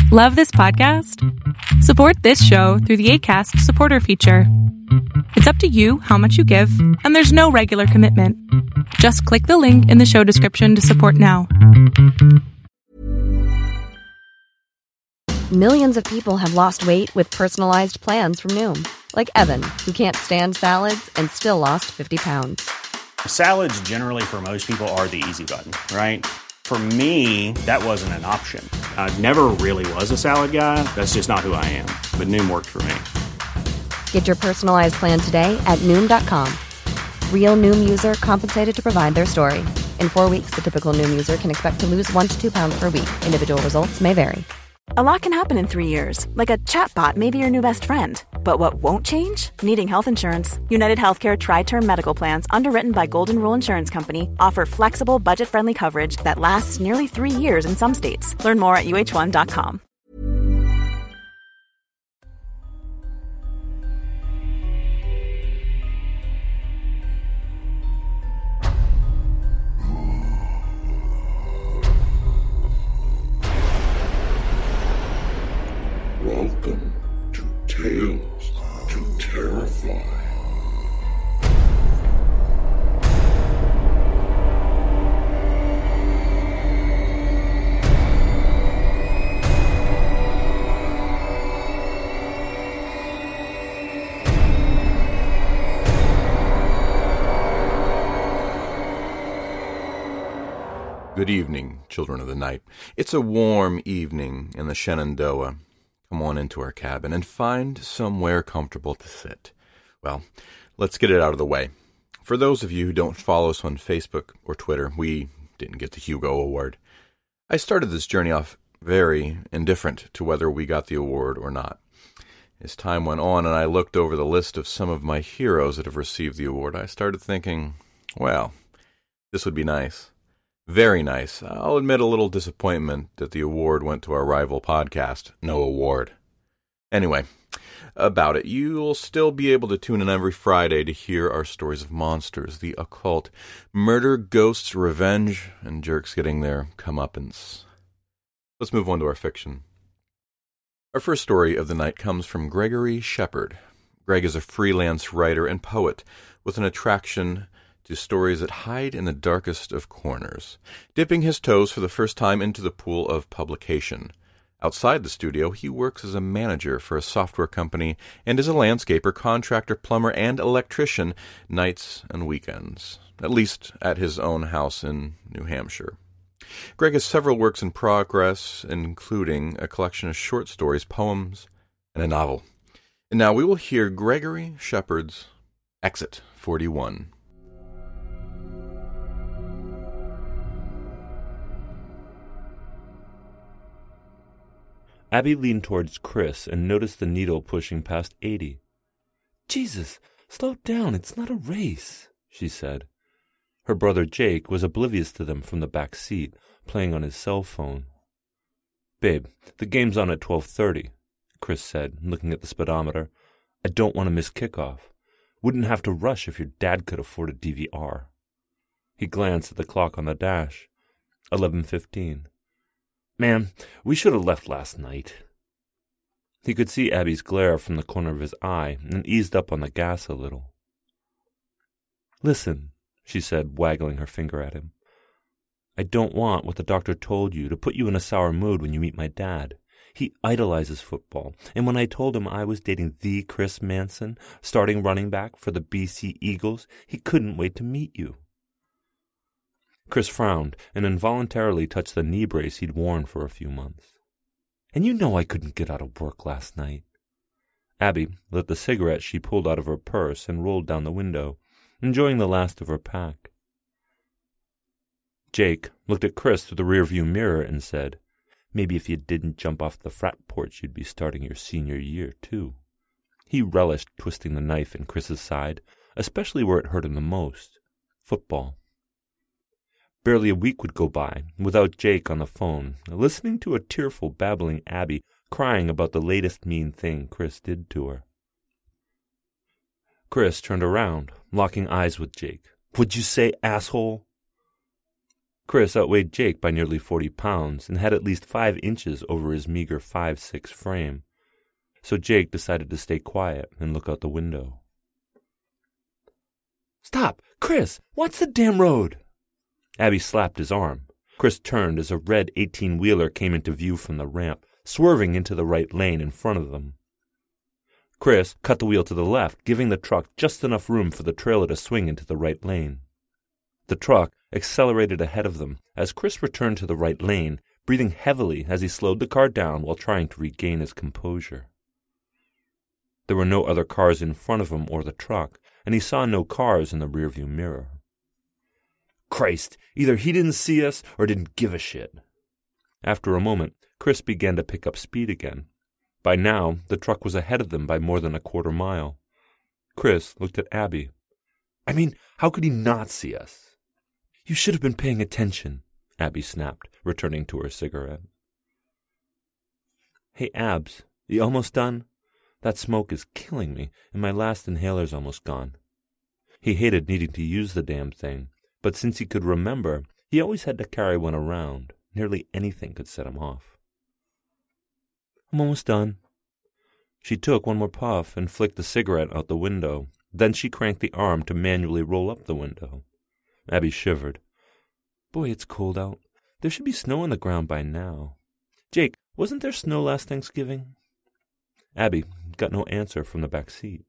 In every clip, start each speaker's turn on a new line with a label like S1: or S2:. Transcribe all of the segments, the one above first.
S1: Love this podcast? Support this show through the Acast supporter feature. It's up to you how much you give, and there's no regular commitment. Just click the link in the show description to support now.
S2: Millions of people have lost weight with personalized plans from Noom. Like Evan, who can't stand salads and still lost 50 pounds.
S3: Salads generally for most people are the easy button, right? For me, that wasn't an option. I never really was a salad guy. That's just not who I am. But Noom worked for me.
S2: Get your personalized plan today at Noom.com. Real Noom user compensated to provide their story. In 4 weeks, the typical Noom user can expect to lose 1 to 2 pounds per week. Individual results may vary.
S4: A lot can happen in 3 years, like a chatbot may be your new best friend. But what won't change? Needing health insurance. United Healthcare Tri-Term Medical Plans, underwritten by Golden Rule Insurance Company, offer flexible, budget-friendly coverage that lasts nearly 3 years in some states. Learn more at uh1.com.
S5: Welcome to Tales to Terrify.
S6: Good evening, children of the night. It's a warm evening in the Shenandoah. Come on into our cabin and find somewhere comfortable to sit. Well, let's get it out of the way. For those of you who don't follow us on Facebook or Twitter, we didn't get the Hugo Award. I started this journey off very indifferent to whether we got the award or not. As time went on and I looked over the list of some of my heroes that have received the award, I started thinking, well, this would be nice. Very nice. I'll admit a little disappointment that the award went to our rival podcast, No Award. Anyway, about it. You'll still be able to tune in every Friday to hear our stories of monsters, the occult, murder, ghosts, revenge, and jerks getting their comeuppance. Let's move on to our fiction. Our first story of the night comes from Gregory Shepard. Greg is a freelance writer and poet with an attraction to stories that hide in the darkest of corners, dipping his toes for the first time into the pool of publication. Outside the studio, he works as a manager for a software company and is a landscaper, contractor, plumber, and electrician nights and weekends, at least at his own house in New Hampshire. Greg has several works in progress, including a collection of short stories, poems, and a novel. And now we will hear Gregory Shepard's Exit 41.
S7: Abby leaned towards Chris and noticed the needle pushing past 80. "Jesus, slow down, it's not a race," she said. Her brother Jake was oblivious to them from the back seat, playing on his cell phone. "Babe, the game's on at 12:30, Chris said, looking at the speedometer. "I don't want to miss kickoff. Wouldn't have to rush if your dad could afford a DVR." He glanced at the clock on the dash. 11:15. "Man, we should have left last night." He could see Abby's glare from the corner of his eye and eased up on the gas a little. "Listen," she said, waggling her finger at him. "I don't want what the doctor told you to put you in a sour mood when you meet my dad. He idolizes football, and when I told him I was dating the Chris Manson, starting running back for the BC Eagles, he couldn't wait to meet you." Chris frowned and involuntarily touched the knee brace he'd worn for a few months. "And you know I couldn't get out of work last night." Abby lit the cigarette she pulled out of her purse and rolled down the window, enjoying the last of her pack. Jake looked at Chris through the rearview mirror and said, "Maybe if you didn't jump off the frat porch, you'd be starting your senior year, too." He relished twisting the knife in Chris's side, especially where it hurt him the most, football. Barely a week would go by without Jake on the phone, listening to a tearful, babbling Abby crying about the latest mean thing Chris did to her. Chris turned around, locking eyes with Jake. "What'd you say, asshole?" Chris outweighed Jake by nearly 40 pounds and had at least 5 inches over his meager 5'6" frame, so Jake decided to stay quiet and look out the window. "Stop! Chris! Watch the damn road!" Abby slapped his arm. Chris turned as a red 18-wheeler came into view from the ramp, swerving into the right lane in front of them. Chris cut the wheel to the left, giving the truck just enough room for the trailer to swing into the right lane. The truck accelerated ahead of them as Chris returned to the right lane, breathing heavily as he slowed the car down while trying to regain his composure. There were no other cars in front of him or the truck, and he saw no cars in the rearview mirror. Christ, either he didn't see us or didn't give a shit. After a moment, Chris began to pick up speed again. By now, the truck was ahead of them by more than a quarter mile. Chris looked at Abby. "I mean, how could he not see us?" "You should have been paying attention," Abby snapped, returning to her cigarette. "Hey, Abs, you almost done? That smoke is killing me, and my last inhaler's almost gone." He hated needing to use the damn thing, but since he could remember, he always had to carry one around. Nearly anything could set him off. "I'm almost done." She took one more puff and flicked the cigarette out the window. Then she cranked the arm to manually roll up the window. Abby shivered. "Boy, it's cold out. There should be snow on the ground by now. Jake, wasn't there snow last Thanksgiving?" Abby got no answer from the back seat.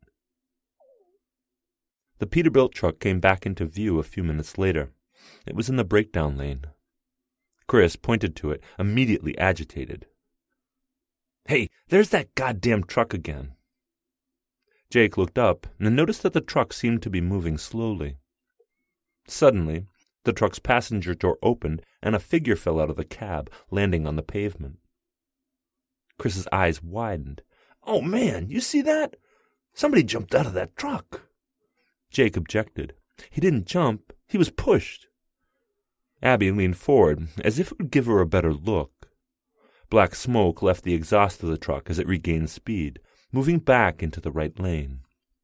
S7: The Peterbilt truck came back into view a few minutes later. It was in the breakdown lane. Chris pointed to it, immediately agitated. "Hey, there's that goddamn truck again." Jake looked up and noticed that the truck seemed to be moving slowly. Suddenly, the truck's passenger door opened and a figure fell out of the cab, landing on the pavement. Chris's eyes widened. "Oh, man, you see that? Somebody jumped out of that truck." Jake objected. "He didn't jump. He was pushed." Abby leaned forward, as if it would give her a better look. Black smoke left the exhaust of the truck as it regained speed, moving back into the right lane.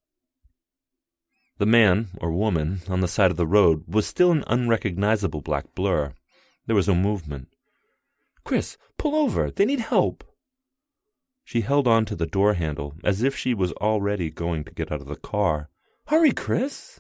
S7: The man, or woman, on the side of the road was still an unrecognizable black blur. There was no movement. "Chris, pull over. They need help." She held on to the door handle, as if she was already going to get out of the car. "Hurry, Chris."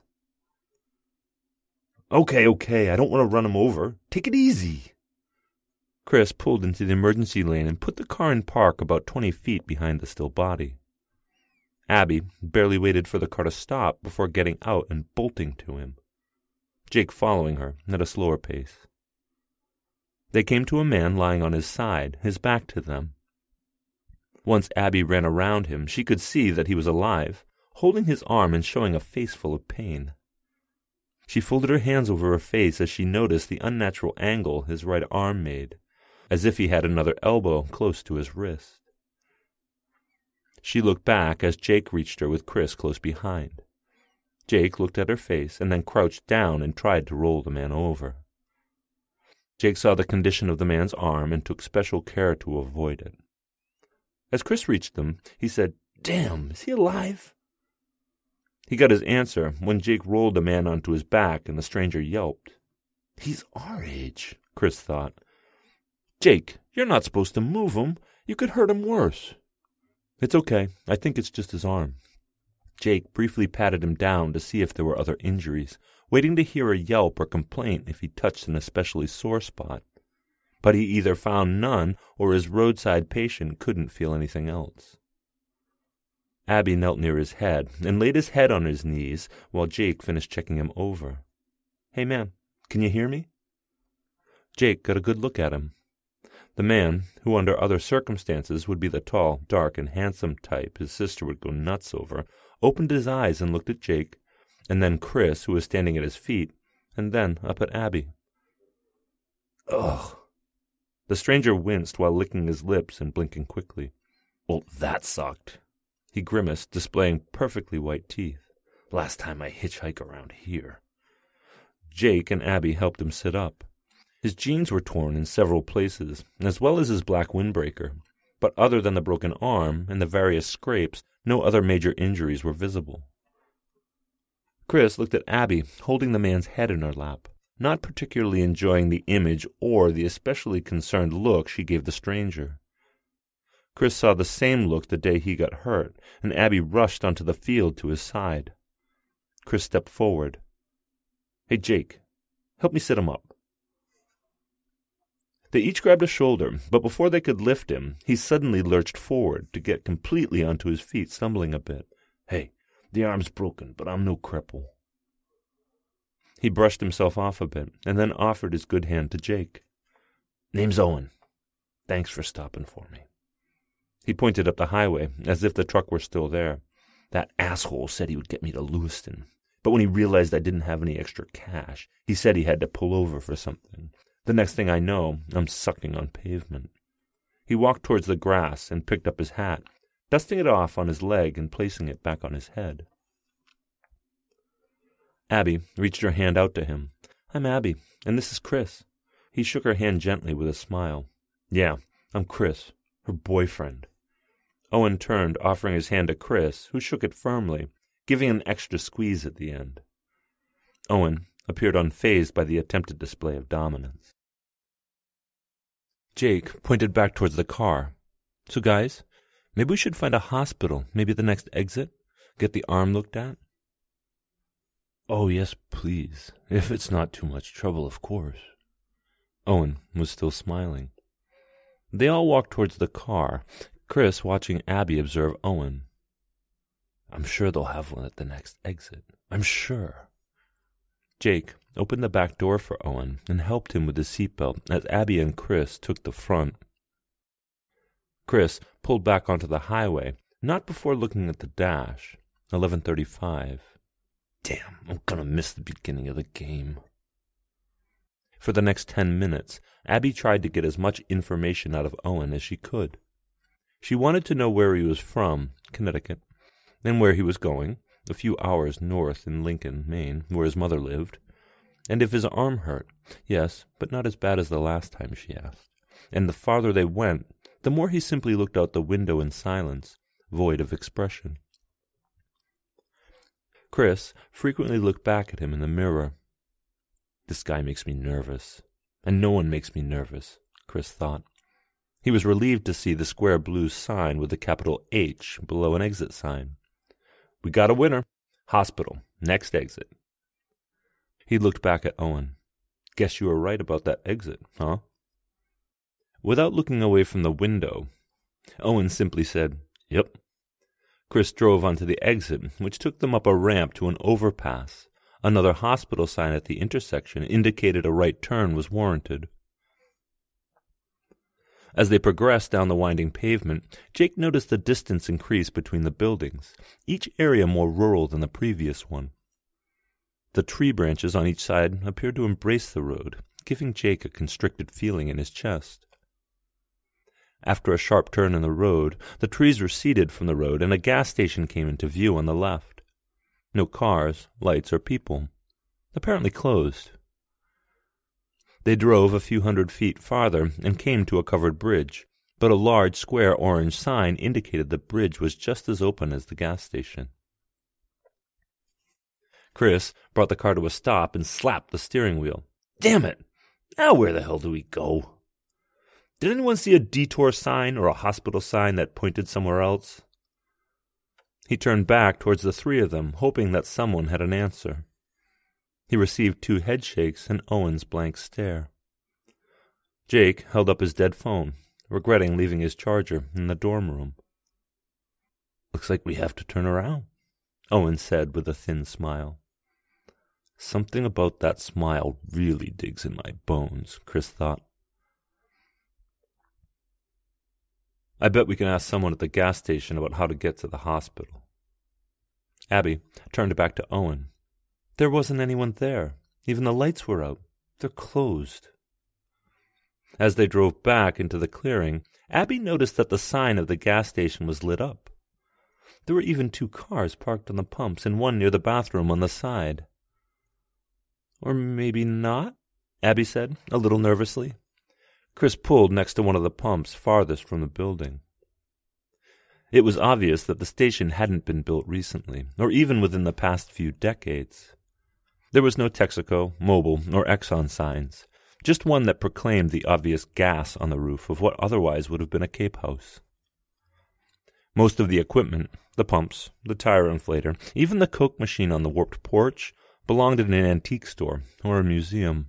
S7: Okay, I don't want to run him over. Take it easy." Chris pulled into the emergency lane and put the car in park about 20 feet behind the still body. Abby barely waited for the car to stop before getting out and bolting to him, Jake following her at a slower pace. They came to a man lying on his side, his back to them. Once Abby ran around him, she could see that he was alive, holding his arm and showing a face full of pain. She folded her hands over her face as she noticed the unnatural angle his right arm made, as if he had another elbow close to his wrist. She looked back as Jake reached her with Chris close behind. Jake looked at her face and then crouched down and tried to roll the man over. Jake saw the condition of the man's arm and took special care to avoid it. As Chris reached them, he said, "Damn, is he alive?" He got his answer when Jake rolled the man onto his back and the stranger yelped. "He's our age," Chris thought. "Jake, you're not supposed to move him. You could hurt him worse." "It's okay. I think it's just his arm." Jake briefly patted him down to see if there were other injuries, waiting to hear a yelp or complaint if he touched an especially sore spot. But he either found none or his roadside patient couldn't feel anything else. Abby knelt near his head and laid his head on his knees while Jake finished checking him over. "Hey, man, can you hear me?" Jake got a good look at him. The man, who under other circumstances would be the tall, dark, and handsome type his sister would go nuts over, opened his eyes and looked at Jake, and then Chris, who was standing at his feet, and then up at Abby. "Ugh." The stranger winced while licking his lips and blinking quickly. "Well, that sucked." He grimaced, displaying perfectly white teeth. "Last time I hitchhike around here." Jake and Abby helped him sit up. His jeans were torn in several places, as well as his black windbreaker, but other than the broken arm and the various scrapes, no other major injuries were visible. Chris looked at Abby, holding the man's head in her lap. not particularly enjoying the image or the especially concerned look she gave the stranger. Chris saw the same look the day he got hurt, and Abby rushed onto the field to his side. Chris stepped forward. "Hey, Jake, help me sit him up." They each grabbed a shoulder, but before they could lift him, he suddenly lurched forward to get completely onto his feet, stumbling a bit. "Hey, the arm's broken, but I'm no cripple." He brushed himself off a bit, and then offered his good hand to Jake. "Name's Owen. Thanks for stopping for me." He pointed up the highway, as if the truck were still there. "That asshole said he would get me to Lewiston, but when he realized I didn't have any extra cash, he said he had to pull over for something. The next thing I know, I'm sucking on pavement." He walked towards the grass and picked up his hat, dusting it off on his leg and placing it back on his head. Abby reached her hand out to him. "I'm Abby, and this is Chris." He shook her hand gently with a smile. "Yeah, I'm Chris, her boyfriend." Owen turned, offering his hand to Chris, who shook it firmly, giving an extra squeeze at the end. Owen appeared unfazed by the attempted display of dominance. Jake pointed back towards the car. "So, guys, maybe we should find a hospital, maybe the next exit, get the arm looked at." "Oh, yes, please. If it's not too much trouble, of course." Owen was still smiling. They all walked towards the car, Chris watching Abby observe Owen. "I'm sure they'll have one at the next exit. I'm sure." Jake opened the back door for Owen and helped him with his seatbelt as Abby and Chris took the front. Chris pulled back onto the highway, not before looking at the dash. 11:35. Damn, I'm gonna miss the beginning of the game. For the next 10 minutes, Abby tried to get as much information out of Owen as she could. She wanted to know where he was from, Connecticut, and where he was going, a few hours north in Lincoln, Maine, where his mother lived, and if his arm hurt. Yes, but not as bad as the last time, she asked. And the farther they went, the more he simply looked out the window in silence, void of expression. Chris frequently looked back at him in the mirror. This guy makes me nervous, and no one makes me nervous, Chris thought. He was relieved to see the square blue sign with the capital H below an exit sign. We got a winner. Hospital. Next exit. He looked back at Owen. Guess you were right about that exit, huh? Without looking away from the window, Owen simply said, Yep. Chris drove onto the exit, which took them up a ramp to an overpass. Another hospital sign at the intersection indicated a right turn was warranted. As they progressed down the winding pavement, Jake noticed the distance increase between the buildings, each area more rural than the previous one. The tree branches on each side appeared to embrace the road, giving Jake a constricted feeling in his chest. After a sharp turn in the road, the trees receded from the road and a gas station came into view on the left. No cars, lights, or people. Apparently closed. They drove a few hundred feet farther and came to a covered bridge, but a large square orange sign indicated the bridge was just as open as the gas station. Chris brought the car to a stop and slapped the steering wheel. Damn it! Now where the hell do we go? Did anyone see a detour sign or a hospital sign that pointed somewhere else? He turned back towards the three of them, hoping that someone had an answer. He received 2 headshakes and Owen's blank stare. Jake held up his dead phone, regretting leaving his charger in the dorm room. Looks like we have to turn around, Owen said with a thin smile. Something about that smile really digs in my bones, Chris thought. I bet we can ask someone at the gas station about how to get to the hospital. Abby turned back to Owen. There wasn't anyone there. Even the lights were out. They're closed. As they drove back into the clearing, Abby noticed that the sign of the gas station was lit up. There were even 2 cars parked on the pumps and one near the bathroom on the side. Or maybe not, Abby said, a little nervously. Chris pulled next to one of the pumps farthest from the building. It was obvious that the station hadn't been built recently, or even within the past few decades. There was no Texaco, Mobil, or Exxon signs, just one that proclaimed the obvious gas on the roof of what otherwise would have been a Cape house. Most of the equipment, the pumps, the tire inflator, even the Coke machine on the warped porch, belonged in an antique store or a museum.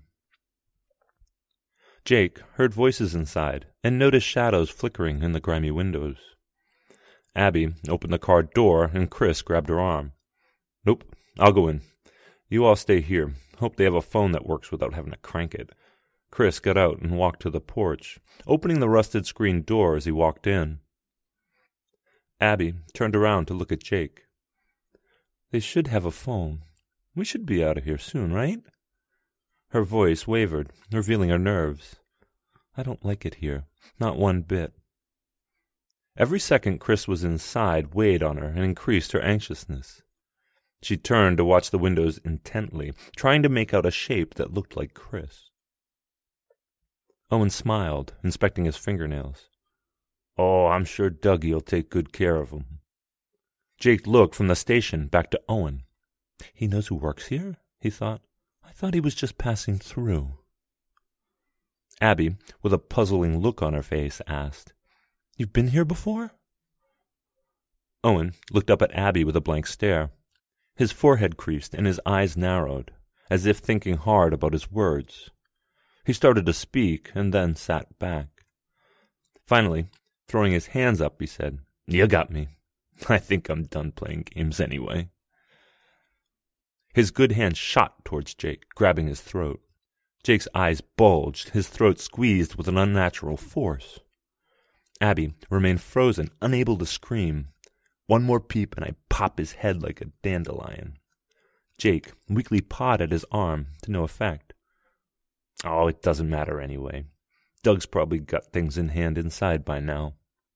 S7: Jake heard voices inside and noticed shadows flickering in the grimy windows. Abby opened the car door and Chris grabbed her arm. "Nope, I'll go in. You all stay here. Hope they have a phone that works without having to crank it." Chris got out and walked to the porch, opening the rusted screen door as he walked in. Abby turned around to look at Jake. "They should have a phone. We should be out of here soon, right?" Her voice wavered, revealing her nerves. "I don't like it here, not one bit." Every second Chris was inside weighed on her and increased her anxiousness. She turned to watch the windows intently, trying to make out a shape that looked like Chris. Owen smiled, inspecting his fingernails. "Oh, I'm sure Dougie'll take good care of him." Jake looked from the station back to Owen. "He knows who works here?" he thought. "I thought he was just passing through." Abby, with a puzzling look on her face, asked, "You've been here before?" Owen looked up at Abby with a blank stare. His forehead creased and his eyes narrowed, as if thinking hard about his words. He started to speak and then sat back. Finally, throwing his hands up, he said, "You got me. I think I'm done playing games anyway." His good hand shot towards Jake, grabbing his throat. Jake's eyes bulged, his throat squeezed with an unnatural force. Abby remained frozen, unable to scream. One more peep and I pop his head like a dandelion. Jake weakly pawed at his arm, to no effect. "Oh, it doesn't matter anyway. Doug's probably got things in hand inside by now."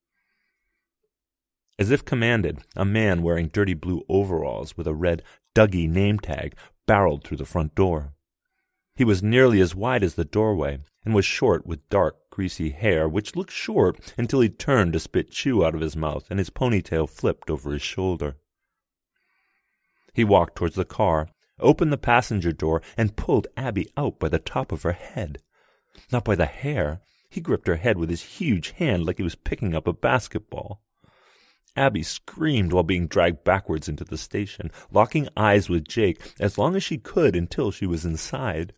S7: As if commanded, a man wearing dirty blue overalls with a red Dougie name tag barreled through the front door. He was nearly as wide as the doorway and was short with dark, greasy hair, which looked short until he turned to spit chew out of his mouth and his ponytail flipped over his shoulder. He walked towards the car, opened the passenger door, and pulled Abby out by the top of her head. Not by the hair. He gripped her head with his huge hand like he was picking up a basketball. Abby screamed while being dragged backwards into the station, locking eyes with Jake as long as she could until she was inside.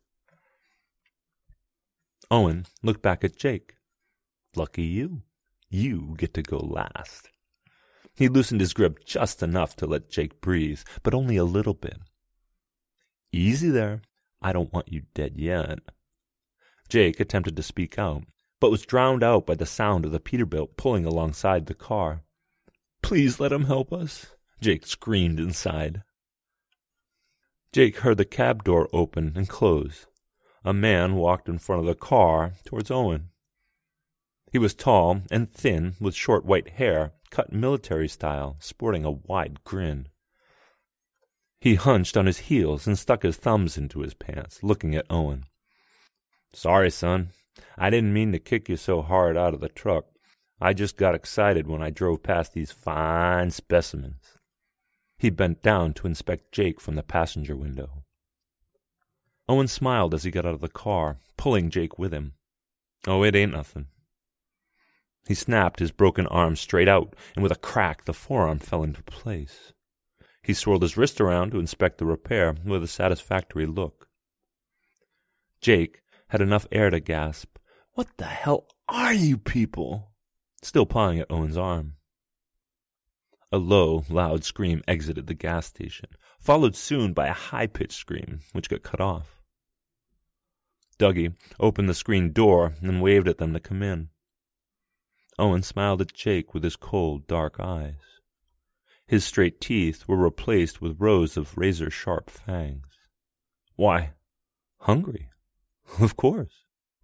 S7: Owen looked back at Jake. "Lucky you. You get to go last." He loosened his grip just enough to let Jake breathe, but only a little bit. "Easy there. I don't want you dead yet." Jake attempted to speak out, but was drowned out by the sound of the Peterbilt pulling alongside the car. "Please let him help us," Jake screamed inside. Jake heard the cab door open and close. A man walked in front of the car towards Owen. He was tall and thin, with short white hair, cut military style, sporting a wide grin. He hunched on his heels and stuck his thumbs into his pants, looking at Owen. "Sorry, son. I didn't mean to kick you so hard out of the truck. I just got excited when I drove past these fine specimens." He bent down to inspect Jake from the passenger window. Owen smiled as he got out of the car, pulling Jake with him. "Oh, it ain't nothing." He snapped his broken arm straight out, and with a crack the forearm fell into place. He swirled his wrist around to inspect the repair with a satisfactory look. Jake had enough air to gasp, "What the hell are you people?" still pawing at Owen's arm. A low, loud scream exited the gas station, followed soon by a high-pitched scream, which got cut off. Dougie opened the screen door and waved at them to come in. Owen smiled at Jake with his cold, dark eyes. His straight teeth were replaced with rows of razor-sharp fangs. "Why, hungry, of course."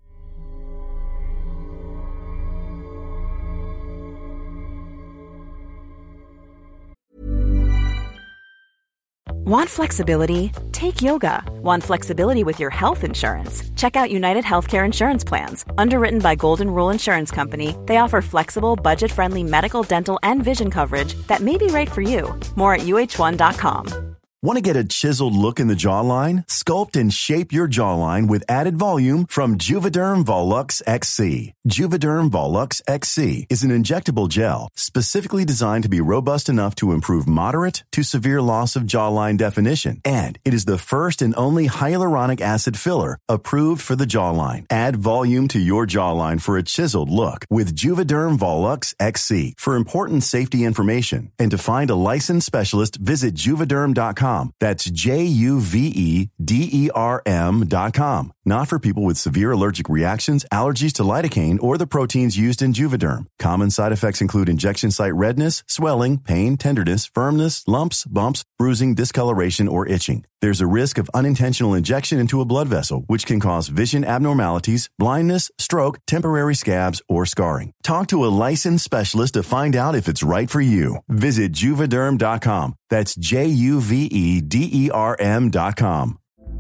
S4: Want flexibility? Take yoga. Want flexibility with your health insurance? Check out United Healthcare Insurance Plans. Underwritten by Golden Rule Insurance Company, they offer flexible, budget-friendly medical, dental, and vision coverage that may be right for you. More at UH1.com.
S8: Want to get a chiseled look in the jawline? Sculpt and shape your jawline with added volume from Juvederm Volux XC. Juvederm Volux XC is an injectable gel specifically designed to be robust enough to improve moderate to severe loss of jawline definition. And it is the first and only hyaluronic acid filler approved for the jawline. Add volume to your jawline for a chiseled look with Juvederm Volux XC. For important safety information and to find a licensed specialist, visit Juvederm.com. That's Juvederm.com. Not for people with severe allergic reactions, allergies to lidocaine, or the proteins used in Juvederm. Common side effects include injection site redness, swelling, pain, tenderness, firmness, lumps, bumps, bruising, discoloration, or itching. There's a risk of unintentional injection into a blood vessel, which can cause vision abnormalities, blindness, stroke, temporary scabs, or scarring. Talk to a licensed specialist to find out if it's right for you. Visit Juvederm.com. That's Juvederm.com.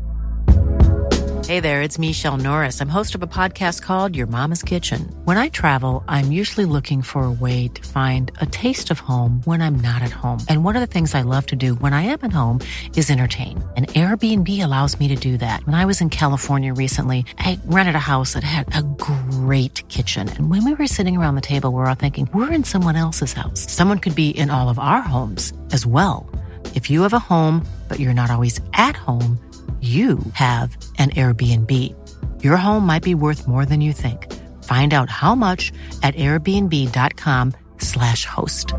S9: Hey there, it's Michelle Norris. I'm host of a podcast called Your Mama's Kitchen. When I travel, I'm usually looking for a way to find a taste of home when I'm not at home. And one of the things I love to do when I am at home is entertain. And Airbnb allows me to do that. When I was in California recently, I rented a house that had a great kitchen. And when we were sitting around the table, we're all thinking, we're in someone else's house. Someone could be in all of our homes as well. If you have a home, but you're not always at home, you have an Airbnb. Your home might be worth more than you think. Find out how much at airbnb.com/host.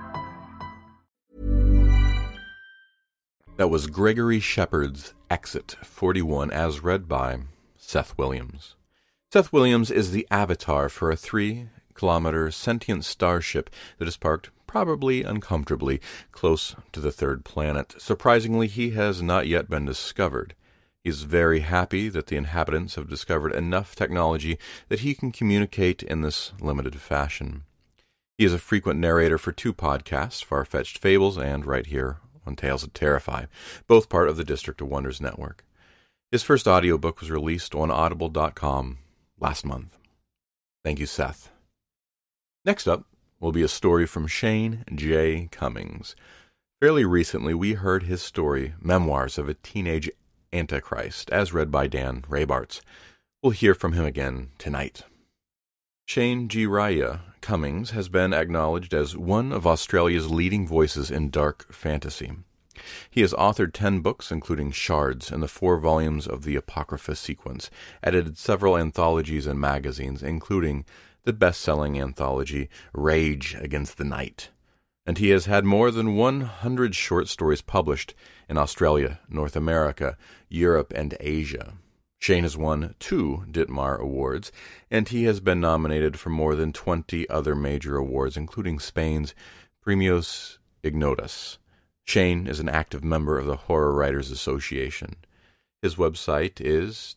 S6: That was Gregory Shepard's Exit 41, as read by Seth Williams. Seth Williams is the avatar for a 3-kilometer sentient starship that is parked probably uncomfortably close to the third planet. Surprisingly, he has not yet been discovered. He is very happy that the inhabitants have discovered enough technology that he can communicate in this limited fashion. He is a frequent narrator for 2 podcasts, Far-Fetched Fables and Right Here on Tales That Terrify, both part of the District of Wonders network. His first audiobook was released on Audible.com last month. Thank you, Seth. Next up will be a story from Shane J. Cummings. Fairly recently, we heard his story, Memoirs of a Teenage Antichrist, as read by Dan Rabarts. We'll hear from him again tonight. Shane G. Raya Cummings has been acknowledged as one of Australia's leading voices in dark fantasy. He has authored 10 books, including Shards and the 4 volumes of the Apocrypha sequence, edited several anthologies and magazines, including the best-selling anthology Rage Against the Night. And he has had more than 100 short stories published in Australia, North America, Europe, and Asia. Shane has won 2 Ditmar Awards, and he has been nominated for more than 20 other major awards, including Spain's Premios Ignotus. Shane is an active member of the Horror Writers Association. His website is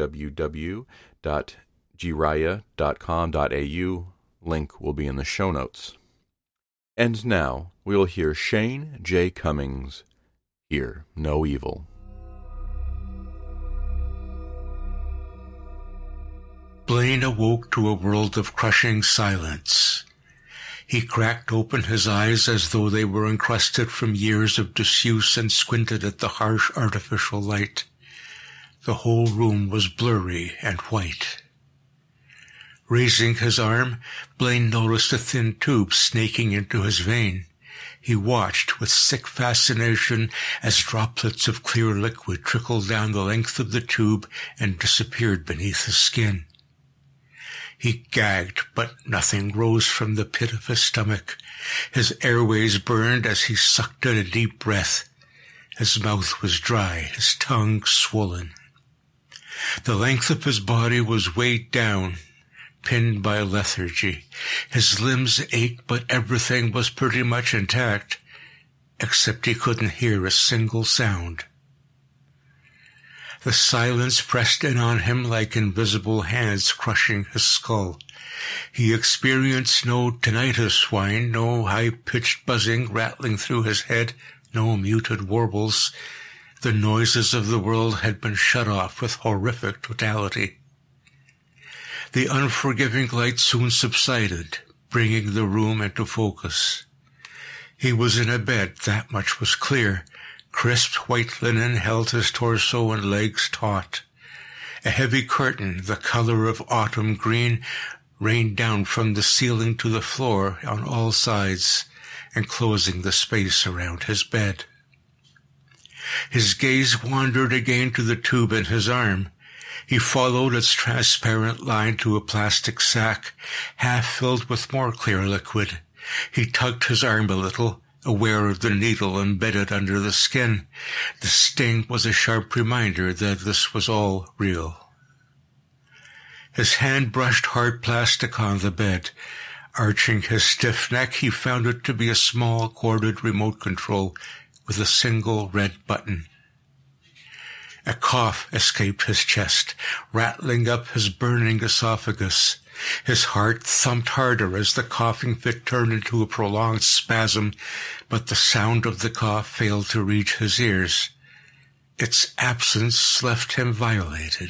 S6: www.graya.com.au. Link will be in the show notes. And now we will hear Shane J. Cummings, Hear No Evil.
S10: Blaine awoke to a world of crushing silence. He cracked open his eyes as though they were encrusted from years of disuse and squinted at the harsh artificial light. The whole room was blurry and white. Raising his arm, Blaine noticed a thin tube snaking into his vein. He watched with sick fascination as droplets of clear liquid trickled down the length of the tube and disappeared beneath his skin. He gagged, but nothing rose from the pit of his stomach. His airways burned as he sucked in a deep breath. His mouth was dry, his tongue swollen. The length of his body was weighed down, pinned by lethargy. His limbs ached, but everything was pretty much intact, except he couldn't hear a single sound. The silence pressed in on him like invisible hands crushing his skull. He experienced no tinnitus whine, no high-pitched buzzing rattling through his head, no muted warbles. The noises of the world had been shut off with horrific totality. The unforgiving light soon subsided, bringing the room into focus. He was in a bed, that much was clear, Crisp white linen held his torso and legs taut. A heavy curtain, the color of autumn green, rained down from the ceiling to the floor on all sides, enclosing the space around his bed. His gaze wandered again to the tube in his arm. He followed its transparent line to a plastic sack, half filled with more clear liquid. He tugged his arm a little, aware of the needle embedded under the skin. The sting was a sharp reminder that this was all real. His hand brushed hard plastic on the bed. Arching his stiff neck, he found it to be a small corded remote control with a single red button. A cough escaped his chest, rattling up his burning esophagus. His heart thumped harder as the coughing fit turned into a prolonged spasm, but the sound of the cough failed to reach his ears. Its absence left him violated.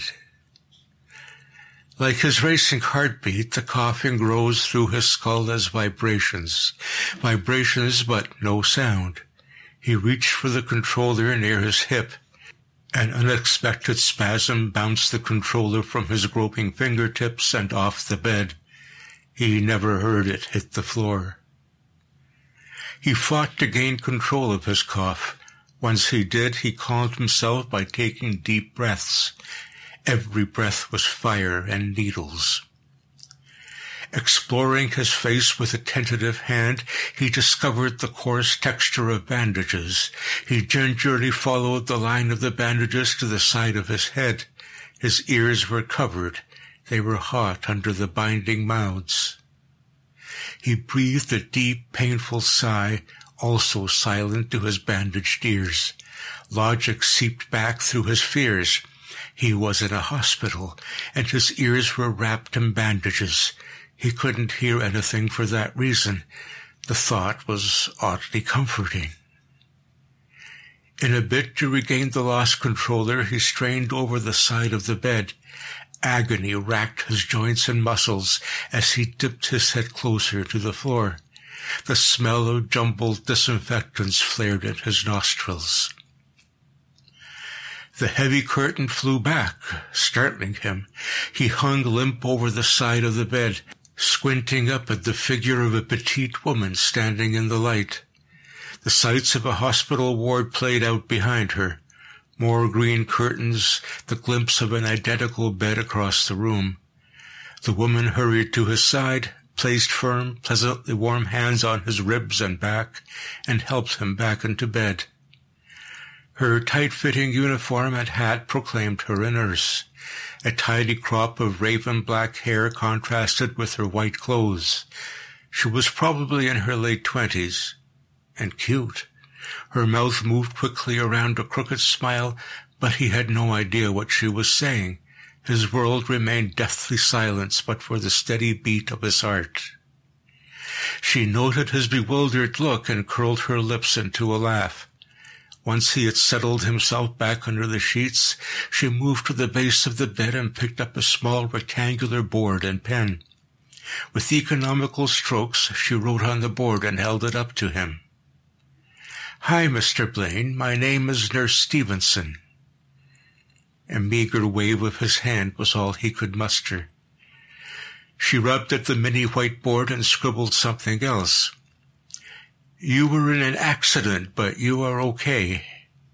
S10: Like his racing heartbeat, the coughing rose through his skull as vibrations. Vibrations, but no sound. He reached for the controller near his hip. An unexpected spasm bounced the controller from his groping fingertips and off the bed. He never heard it hit the floor. He fought to gain control of his cough. Once he did, he calmed himself by taking deep breaths. Every breath was fire and needles. Exploring his face with a tentative hand, he discovered the coarse texture of bandages. He gingerly followed the line of the bandages to the side of his head. His ears were covered. They were hot under the binding mounds. He breathed a deep, painful sigh, also silent to his bandaged ears. Logic seeped back through his fears. He was in a hospital, and his ears were wrapped in bandages. He couldn't hear anything for that reason. The thought was oddly comforting. In a bit to regain the lost controller, he strained over the side of the bed. Agony racked his joints and muscles as he dipped his head closer to the floor. The smell of jumbled disinfectants flared at his nostrils. The heavy curtain flew back, startling him. He hung limp over the side of the bed, squinting up at the figure of a petite woman standing in the light. The sights of a hospital ward played out behind her. More green curtains, the glimpse of an identical bed across the room. The woman hurried to his side, placed firm, pleasantly warm hands on his ribs and back, and helped him back into bed. Her tight-fitting uniform and hat proclaimed her a nurse. A tidy crop of raven black hair contrasted with her white clothes. She was probably in her late 20s, and cute. Her mouth moved quickly around a crooked smile, but he had no idea what she was saying. His world remained deathly silent but for the steady beat of his heart. She noted his bewildered look and curled her lips into a laugh. Once he had settled himself back under the sheets, she moved to the base of the bed and picked up a small rectangular board and pen. With economical strokes, she wrote on the board and held it up to him. "Hi, Mr. Blaine. My name is Nurse Stevenson." A meager wave of his hand was all he could muster. She rubbed at the mini whiteboard and scribbled something else. "You were in an accident, but you are okay."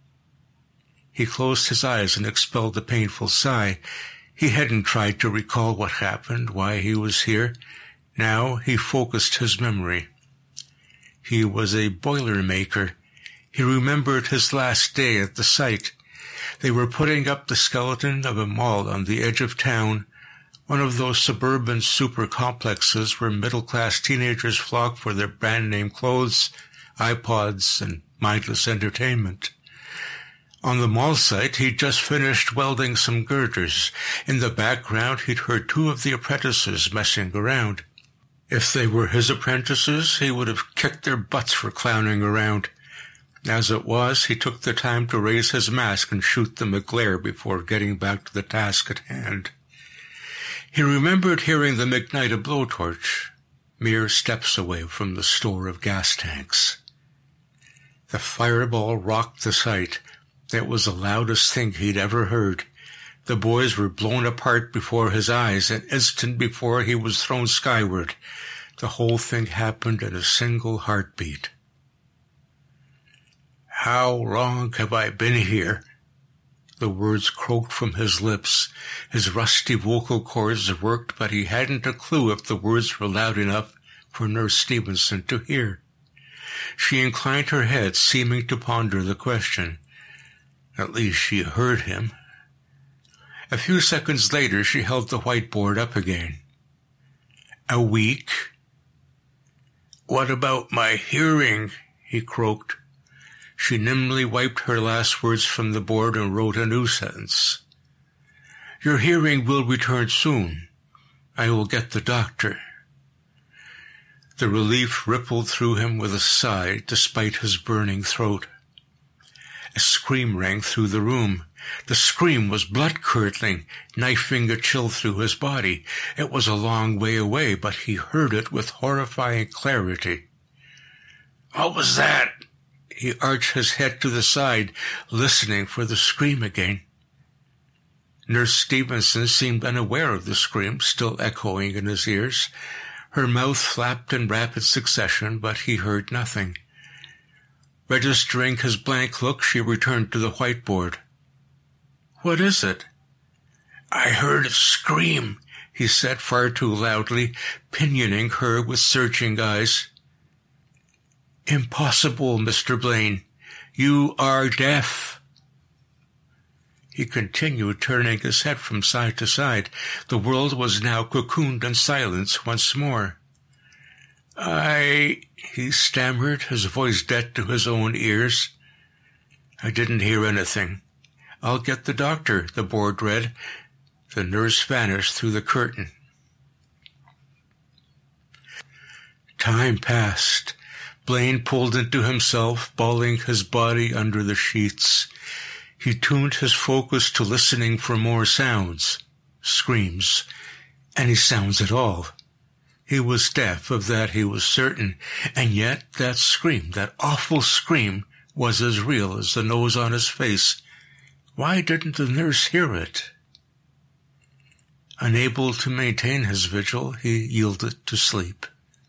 S10: He closed his eyes and expelled a painful sigh. He hadn't tried to recall what happened, why he was here. Now he focused his memory. He was a boilermaker. He remembered his last day at the site. They were putting up the skeleton of a mall on the edge of town, one of those suburban super complexes where middle-class teenagers flock for their brand-name clothes, iPods, and mindless entertainment. On the mall site, he'd just finished welding some girders. In the background, he'd heard two of the apprentices messing around. If they were his apprentices, he would have kicked their butts for clowning around. As it was, he took the time to raise his mask and shoot them a glare before getting back to the task at hand. He remembered hearing them ignite a blowtorch, mere steps away from the store of gas tanks. The fireball rocked the site. It was the loudest thing he'd ever heard. The boys were blown apart before his eyes, an instant before he was thrown skyward. The whole thing happened in a single heartbeat. "How long have I been here?" The words croaked from his lips. His rusty vocal cords worked, but he hadn't a clue if the words were loud enough for Nurse Stevenson to hear. She inclined her head, seeming to ponder the question. At least she heard him. A few seconds later, she held the whiteboard up again. "A week?" "What about my hearing?" he croaked. She nimbly wiped her last words from the board and wrote a new sentence. "Your hearing will return soon. I will get the doctor." The relief rippled through him with a sigh, despite his burning throat. A scream rang through the room. The scream was blood-curdling, knifing a chill through his body. It was a long way away, but he heard it with horrifying clarity. "What was that?" He arched his head to the side, listening for the scream again. Nurse Stevenson seemed unaware of the scream, still echoing in his ears. Her mouth flapped in rapid succession, but he heard nothing. Registering his blank look, she returned to the whiteboard. "What is it?" "I heard a scream," he said far too loudly, pinioning her with searching eyes. "Impossible, Mr. Blaine. You are deaf." He continued, turning his head from side to side. The world was now cocooned in silence once more. He stammered, his voice dead to his own ears. "I didn't hear anything. I'll get the doctor," the board read. The nurse vanished through the curtain. Time passed. Blaine pulled into himself, balling his body under the sheets. He tuned his focus to listening for more sounds, screams, any sounds at all. He was deaf, of that he was certain, and yet that scream, that awful scream, was as real as the nose on his face. Why didn't the nurse hear it? Unable to maintain his vigil, he yielded to sleep.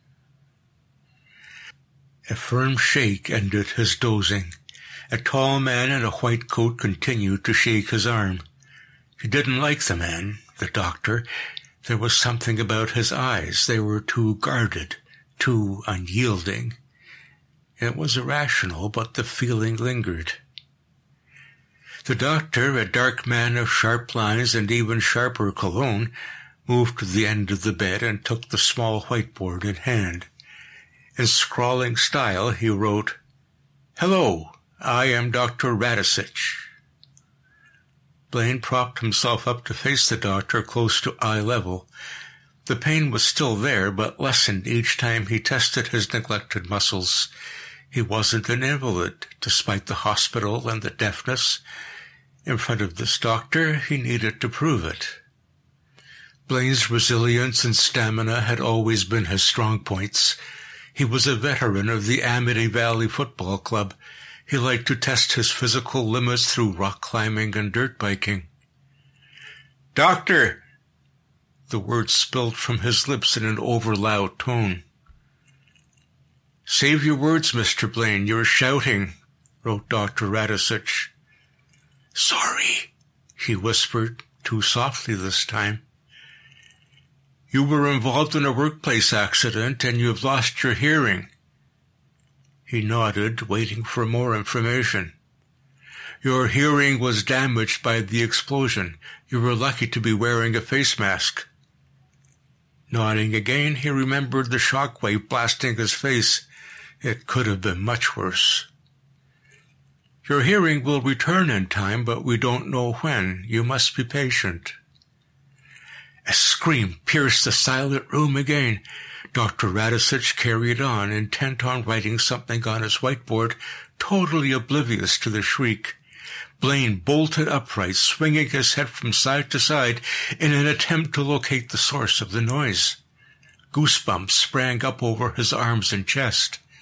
S10: A firm shake ended his dozing. A tall man in a white coat continued to shake his arm. He didn't like the man, the doctor. There was something about his eyes. They were too guarded, too unyielding. It was irrational, but the feeling lingered. The doctor, a dark man of sharp lines and even sharper cologne, moved to the end of the bed and took the small whiteboard in hand. In scrawling style, he wrote, "Hello, I am Dr. Radisich." Blaine propped himself up to face the doctor close to eye level. The pain was still there, but lessened each time he tested his neglected muscles. He wasn't an invalid, despite the hospital and the deafness. In front of this doctor, he needed to prove it. Blaine's resilience and stamina had always been his strong points. He was a veteran of the Amity Valley Football Club. He liked to test his physical limits through rock climbing and dirt biking. "Doctor!" The words spilled from his lips in an over-loud tone. "Save your words, Mr. Blaine. You're shouting," wrote Dr. Radisich. "Sorry," he whispered, too softly this time. "You were involved in a workplace accident and you've lost your hearing." He nodded, waiting for more information. "Your hearing was damaged by the explosion. You were lucky to be wearing a face mask." Nodding again, he remembered the shockwave blasting his face. It could have been much worse. "Your hearing will return in time, but we don't know when. You must be patient." A scream pierced the silent room again. Dr. Radisich carried on, intent on writing something on his whiteboard, totally oblivious to the shriek. Blaine bolted upright, swinging his head from side to side in an attempt to locate the source of the noise. Goosebumps sprang up over his arms and chest.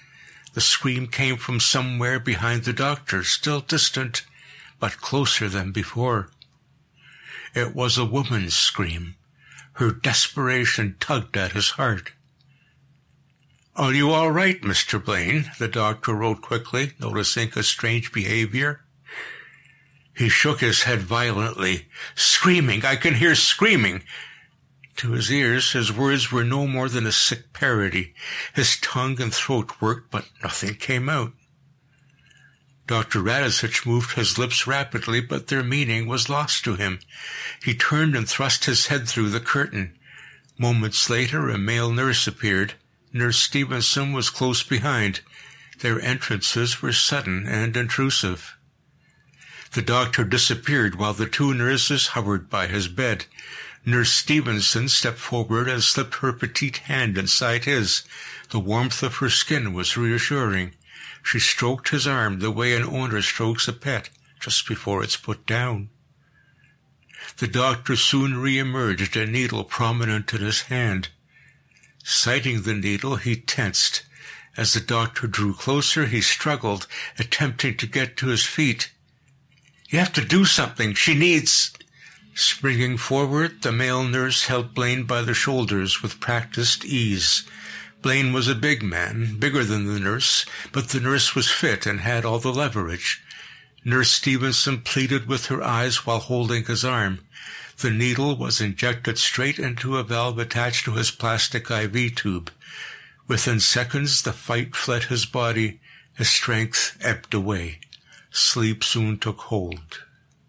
S10: The scream came from somewhere behind the doctor, still distant, but closer than before. It was a woman's scream. Her desperation tugged at his heart. "Are you all right, Mr. Blaine?" the doctor wrote quickly, noticing his strange behavior. He shook his head violently. "Screaming! I can hear screaming!" To his ears, his words were no more than a sick parody. His tongue and throat worked, but nothing came out. Dr. Radisich moved his lips rapidly, but their meaning was lost to him. He turned and thrust his head through the curtain. Moments later, a male nurse appeared. Nurse Stevenson was close behind. Their entrances were sudden and intrusive. The doctor disappeared while the two nurses hovered by his bed. Nurse Stevenson stepped forward and slipped her petite hand inside his. The warmth of her skin was reassuring. She stroked his arm the way an owner strokes a pet just before it's put down. The doctor soon re-emerged, a needle prominent in his hand. Sighting the needle, he tensed. As the doctor drew closer, he struggled, attempting to get to his feet. "You have to do something. She needs—" Springing forward, the male nurse held Blaine by the shoulders with practiced ease. Blaine was a big man, bigger than the nurse, but the nurse was fit and had all the leverage. Nurse Stevenson pleaded with her eyes while holding his arm. The needle was injected straight into a valve attached to his plastic IV tube. Within seconds, the fight fled his body. His strength ebbed away. Sleep soon took hold.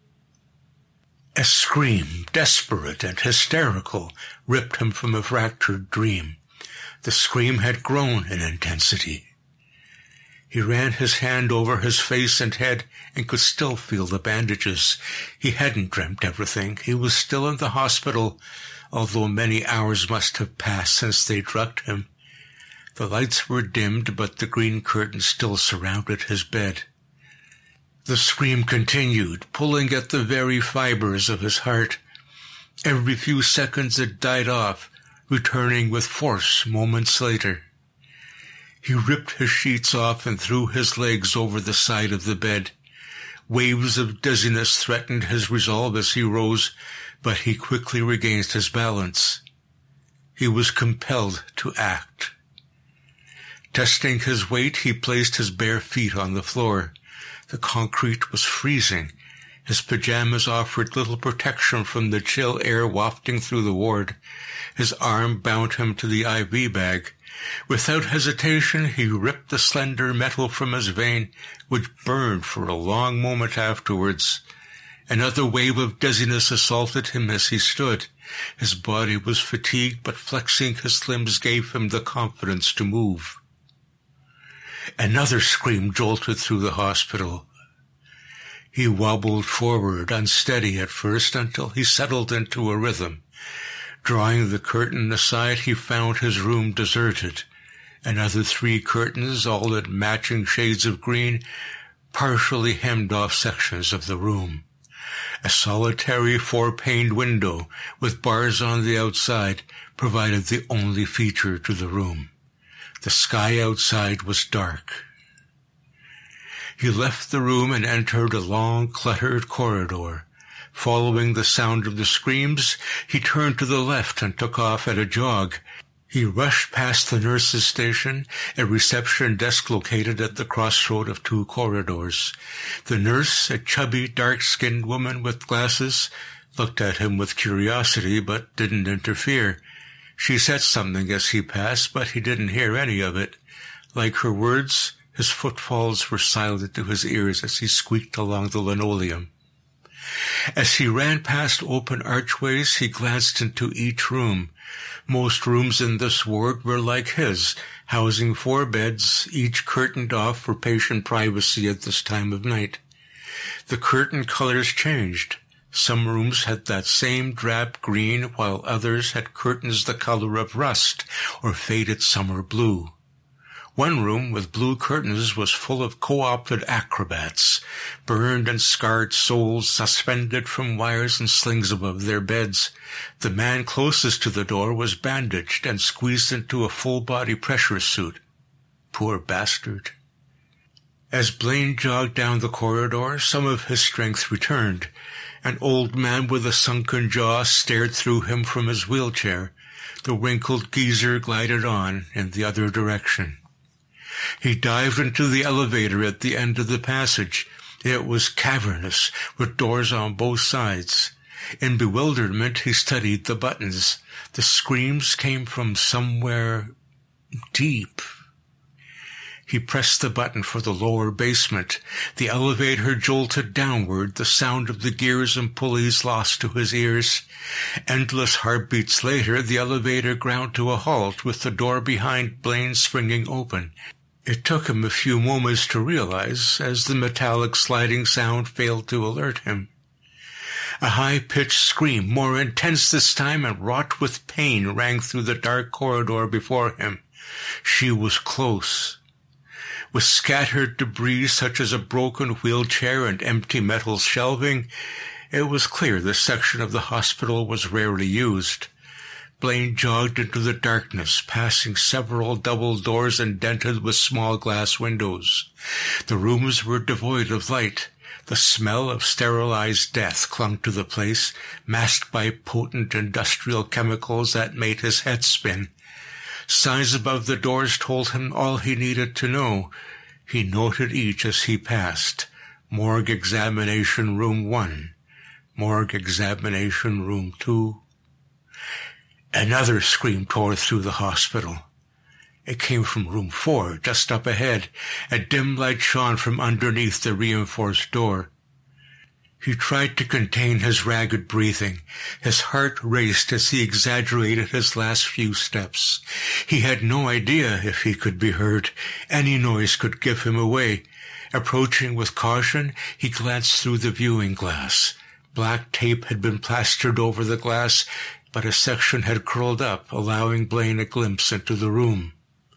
S10: A scream, desperate and hysterical, ripped him from a fractured dream. The scream had grown in intensity. He ran his hand over his face and head and could still feel the bandages. He hadn't dreamt everything. He was still in the hospital, although many hours must have passed since they drugged him. The lights were dimmed, but the green curtain still surrounded his bed. The scream continued, pulling at the very fibers of his heart. Every few seconds it died off, returning with force moments later. He ripped his sheets off and threw his legs over the side of the bed. Waves of dizziness threatened his resolve as he rose, but he quickly regained his balance. He was compelled to act. Testing his weight, he placed his bare feet on the floor. The concrete was freezing. His pajamas offered little protection from the chill air wafting through the ward. His arm bound him to the IV bag. Without hesitation, he ripped the slender metal from his vein, which burned for a long moment afterwards. Another wave of dizziness assaulted him as he stood. His body was fatigued, but flexing his limbs gave him the confidence to move. Another scream jolted through the hospital. He wobbled forward, unsteady at first, until he settled into a rhythm. Drawing the curtain aside, he found his room deserted. Another 3 curtains, all in matching shades of green, partially hemmed off sections of the room. A solitary 4-paned window, with bars on the outside, provided the only feature to the room. The sky outside was dark. He left the room and entered a long, cluttered corridor. Following the sound of the screams, he turned to the left and took off at a jog. He rushed past the nurse's station, a reception desk located at the crossroad of 2 corridors. The nurse, a chubby, dark-skinned woman with glasses, looked at him with curiosity but didn't interfere. She said something as he passed, but he didn't hear any of it. Like her words, his footfalls were silent to his ears as he squeaked along the linoleum. As he ran past open archways, he glanced into each room. Most rooms in this ward were like his, housing 4 beds, each curtained off for patient privacy at this time of night. The curtain colors changed. Some rooms had that same drab green, while others had curtains the color of rust or faded summer blue. One room with blue curtains was full of co-opted acrobats, burned and scarred souls suspended from wires and slings above their beds. The man closest to the door was bandaged and squeezed into a full-body pressure suit. poor bastard. As Blaine jogged down the corridor, some of his strength returned. An old man with a sunken jaw stared through him from his wheelchair. The wrinkled geezer glided on in the other direction. He dived into the elevator at the end of the passage. It was cavernous, with doors on both sides. In bewilderment, he studied the buttons. The screams came from somewhere deep. He pressed the button for the lower basement. The elevator jolted downward, the sound of the gears and pulleys lost to his ears. Endless heartbeats later, the elevator ground to a halt, with the door behind Blaine swinging open. It took him a few moments to realize, as the metallic sliding sound failed to alert him. A high-pitched scream, more intense this time and wrought with pain, rang through the dark corridor before him. She was close. With scattered debris such as a broken wheelchair and empty metal shelving, it was clear this section of the hospital was rarely used. Blaine jogged into the darkness, passing several double doors indented with small glass windows. The rooms were devoid of light. The smell of sterilized death clung to the place, masked by potent industrial chemicals that made his head spin. Signs above the doors told him all he needed to know. He noted each as he passed. Morgue Examination Room 1. Morgue Examination Room 2. Another scream tore through the hospital. It came from Room 4, just up ahead. A dim light shone from underneath the reinforced door. He tried to contain his ragged breathing. His heart raced as he exaggerated his last few steps. He had no idea if he could be heard. Any noise could give him away. Approaching with caution, he glanced through the viewing glass. Black tape had been plastered over the glass, but a section had curled up, allowing Blaine a glimpse into the room.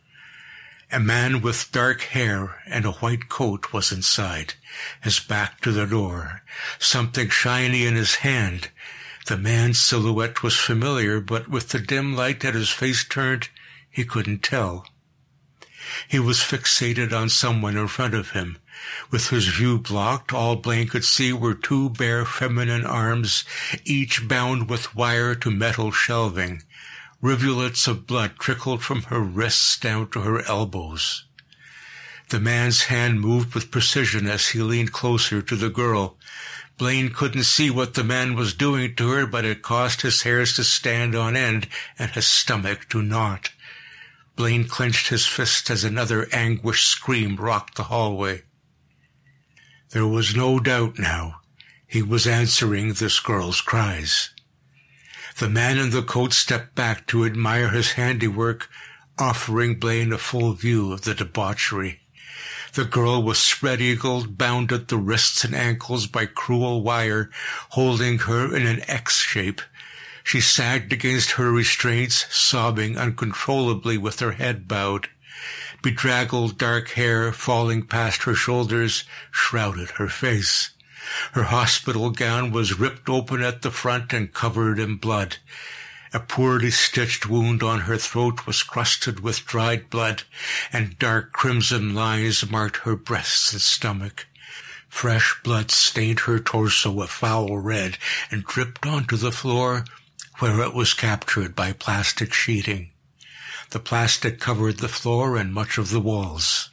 S10: A man with dark hair and a white coat was inside, his back to the door, something shiny in his hand. The man's silhouette was familiar, but with the dim light that his face turned, he couldn't tell. He was fixated on someone in front of him. With his view blocked, all Blaine could see were two bare feminine arms, each bound with wire to metal shelving. Rivulets of blood trickled from her wrists down to her elbows. The man's hand moved with precision as he leaned closer to the girl. Blaine couldn't see what the man was doing to her, but it caused his hairs to stand on end and his stomach to knot. Blaine clenched his fist as another anguished scream rocked the hallway. There was no doubt now. He was answering this girl's cries. The man in the coat stepped back to admire his handiwork, offering Blaine a full view of the debauchery. The girl was spread-eagled, bound at the wrists and ankles by cruel wire, holding her in an X shape. She sagged against her restraints, sobbing uncontrollably with her head bowed. Bedraggled dark hair falling past her shoulders shrouded her face. Her hospital gown was ripped open at the front and covered in blood. A poorly stitched wound on her throat was crusted with dried blood, and dark crimson lines marked her breasts and stomach. Fresh blood stained her torso a foul red and dripped onto the floor, where it was captured by plastic sheeting. The plastic covered the floor and much of the walls.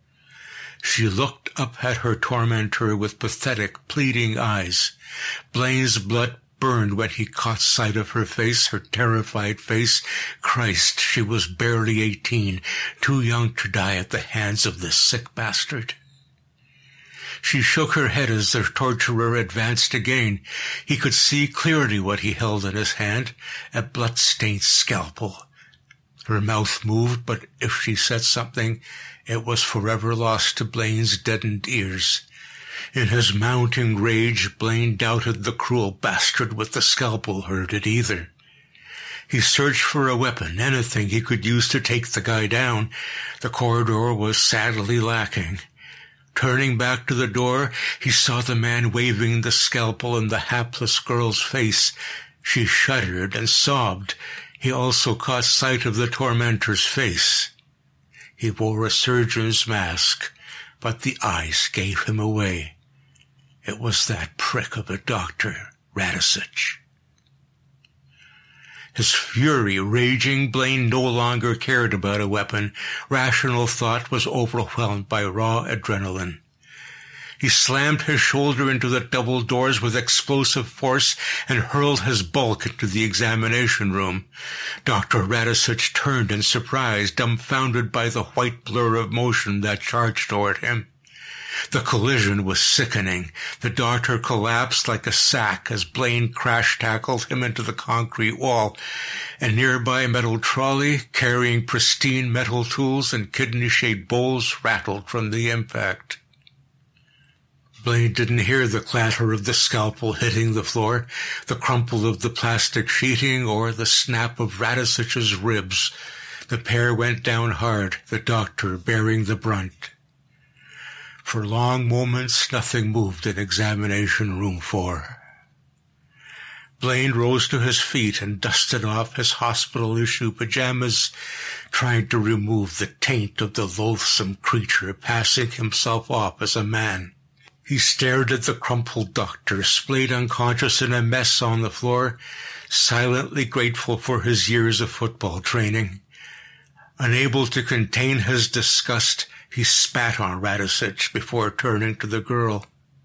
S10: She looked up at her tormentor with pathetic, pleading eyes. Blaine's blood burned when he caught sight of her face, her terrified face. Christ, she was barely 18, too young to die at the hands of this sick bastard. She shook her head as the torturer advanced again. He could see clearly what he held in his hand, a blood-stained scalpel. Her mouth moved, but if she said something, it was forever lost to Blaine's deadened ears. In his mounting rage, Blaine doubted the cruel bastard with the scalpel heard it either. He searched for a weapon, anything he could use to take the guy down. The corridor was sadly lacking. Turning back to the door, he saw the man waving the scalpel in the hapless girl's face. She shuddered and sobbed. He also caught sight of the tormentor's face. He wore a surgeon's mask, but the eyes gave him away. It was that prick of a Dr. Radisich. His fury raging, Blaine no longer cared about a weapon. Rational thought was overwhelmed by raw adrenaline. He slammed his shoulder into the double doors with explosive force and hurled his bulk into the examination room. Dr. Radisich turned in surprise, dumbfounded by the white blur of motion that charged toward him. The collision was sickening. The doctor collapsed like a sack as Blaine crash-tackled him into the concrete wall. A nearby metal trolley, carrying pristine metal tools and kidney-shaped bowls, rattled from the impact. Blaine didn't hear the clatter of the scalpel hitting the floor, the crumple of the plastic sheeting, or the snap of Radisich's ribs. The pair went down hard, the doctor bearing the brunt. For long moments, nothing moved in examination room 4. Blaine rose to his feet and dusted off his hospital-issue pajamas, trying to remove the taint of the loathsome creature passing himself off as a man. He stared at the crumpled doctor, splayed unconscious in a mess on the floor, silently grateful for his years of football training. Unable to contain his disgust, he spat on Radisich before turning to the girl.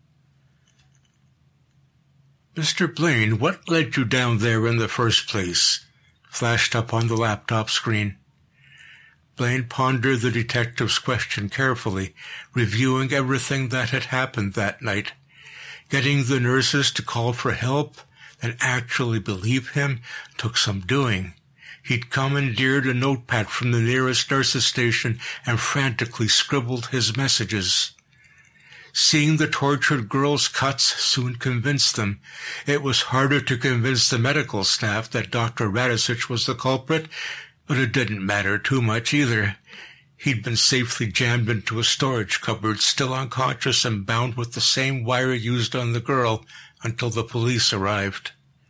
S10: "Mr. Blaine, what led you down there in the first place?" flashed up on the laptop screen. Blaine pondered the detective's question carefully, reviewing everything that had happened that night. Getting the nurses to call for help and actually believe him took some doing. He'd commandeered a notepad from the nearest nurses' station and frantically scribbled his messages. Seeing the tortured girl's cuts soon convinced them. It was harder to convince the medical staff that Dr. Radisich was the culprit, but it didn't matter too much either. He'd been safely jammed into a storage cupboard, still unconscious and bound with the same wire used on the girl until the police arrived.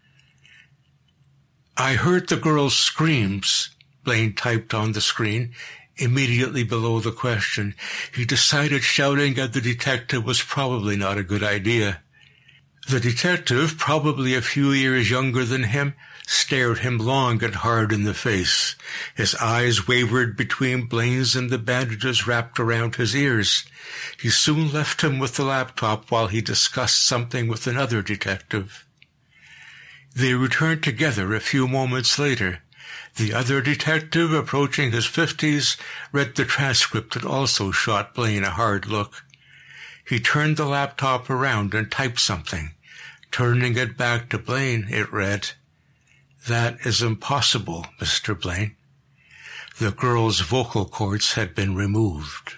S10: "I heard the girl's screams," Blaine typed on the screen, immediately below the question. He decided shouting at the detective was probably not a good idea. The detective, probably a few years younger than him, stared him long and hard in the face. His eyes wavered between Blaine's and the bandages wrapped around his ears. He soon left him with the laptop while he discussed something with another detective. They returned together a few moments later. The other detective, approaching his 50s, read the transcript and also shot Blaine a hard look. He turned the laptop around and typed something. Turning it back to Blaine, it read, "That is impossible, Mr. Blaine." The girl's vocal cords had been removed.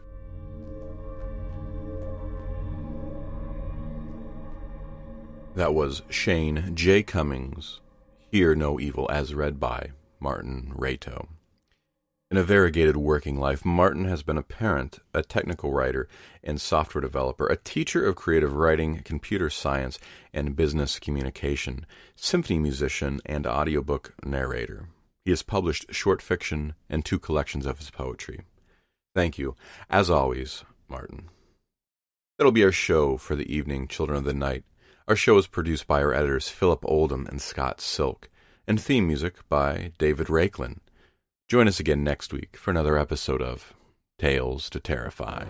S6: That was Shane J. Cummings, Hear No Evil, as read by Martin Rato. In a variegated working life, Martin has been a parent, a technical writer and software developer, a teacher of creative writing, computer science, and business communication, symphony musician, and audiobook narrator. He has published short fiction and 2 collections of his poetry. Thank you, as always, Martin. That'll be our show for the evening, Children of the Night. Our show is produced by our editors Philip Oldham and Scott Silk, and theme music by David Rakelin. Join us again next week for another episode of Tales to Terrify.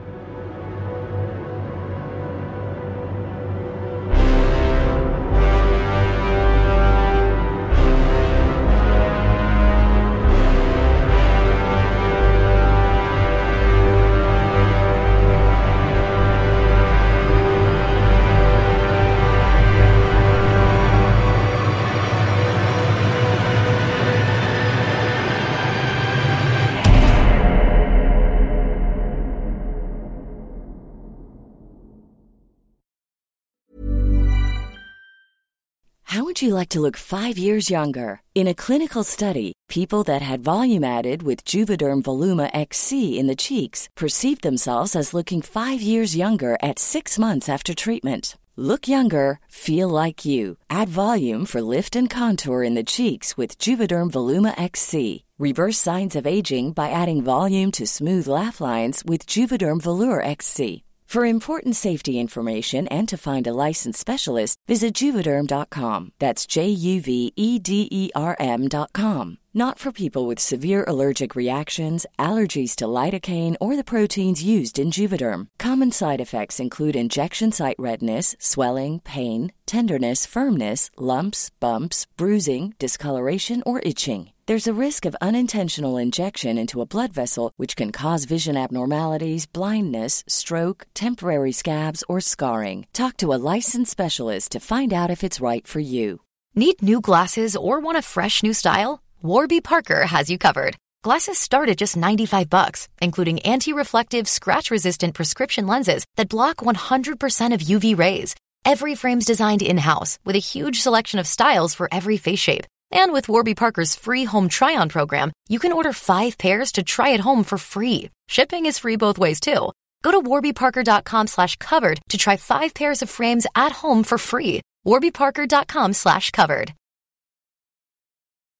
S11: How would you like to look 5 years younger? In a clinical study, people that had volume added with Juvederm Voluma XC in the cheeks perceived themselves as looking 5 years younger at 6 months after treatment. Look younger, feel like you. Add volume for lift and contour in the cheeks with Juvederm Voluma XC. Reverse signs of aging by adding volume to smooth laugh lines with Juvederm Volure XC. For important safety information and to find a licensed specialist, visit Juvederm.com. That's JUVEDERM.com. Not for people with severe allergic reactions, allergies to lidocaine, or the proteins used in Juvederm. Common side effects include injection site redness, swelling, pain, tenderness, firmness, lumps, bumps, bruising, discoloration, or itching. There's a risk of unintentional injection into a blood vessel, which can cause vision abnormalities, blindness, stroke, temporary scabs, or scarring. Talk to a licensed specialist to find out if it's right for you.
S12: Need new glasses or want a fresh new style? Warby Parker has you covered. Glasses start at just $95, including anti-reflective, scratch-resistant prescription lenses that block 100% of UV rays. Every frame's designed in-house with a huge selection of styles for every face shape. And with Warby Parker's free home try-on program, you can order 5 pairs to try at home for free. Shipping is free both ways, too. Go to warbyparker.com/covered to try 5 pairs of frames at home for free. warbyparker.com/covered.